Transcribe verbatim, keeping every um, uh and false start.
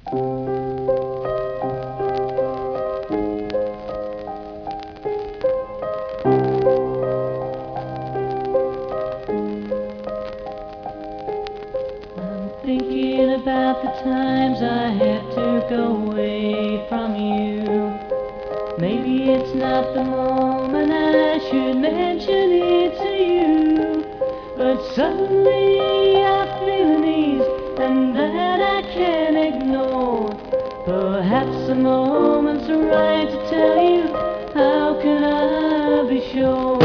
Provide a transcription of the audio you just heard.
Thinking about the times I had to go away from you. Maybe it's not the moment I should mention it to you, but suddenly I feel an ease, and that I can't ignore. Perhaps the moment's right to tell you, how can I be sure?